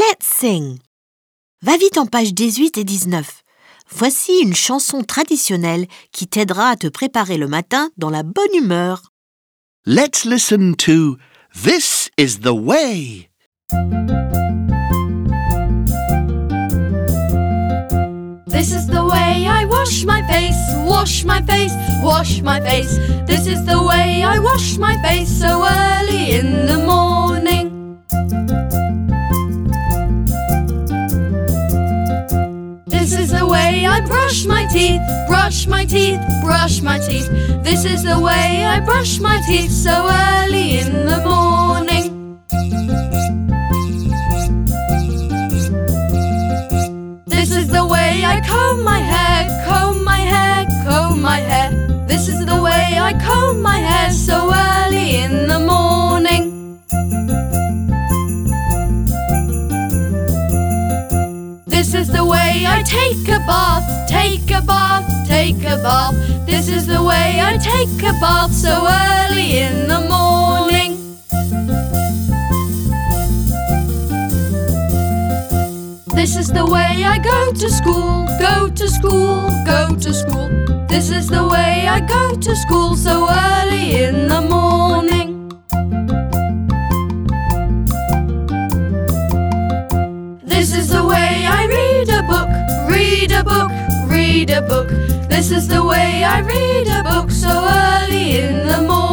Let's sing. Va vite en page 18 et 19. Voici une chanson traditionnelle qui t'aidera à te préparer le matin dans la bonne humeur. Let's listen to This is the Way. This is the way I wash my face, wash my face, wash my face. This is the way I wash my face so early in the morning. This is the way I brush my teeth, brush my teeth, brush my teeth. This is the way I brush my teeth so early in the morning. This is the way I comb my hair, comb my hair, comb my hair. This is the way I comb my hair so early in the morning. This is the way I take a bath, take a bath, take a bath. This is the way I take a bath so early in the morning. This is the way I go to school, go to school, go to school. This is the way I go to school so early in the morning. This is the way I read a book, read a book, read a book. This is the way I read a book so early in the morning.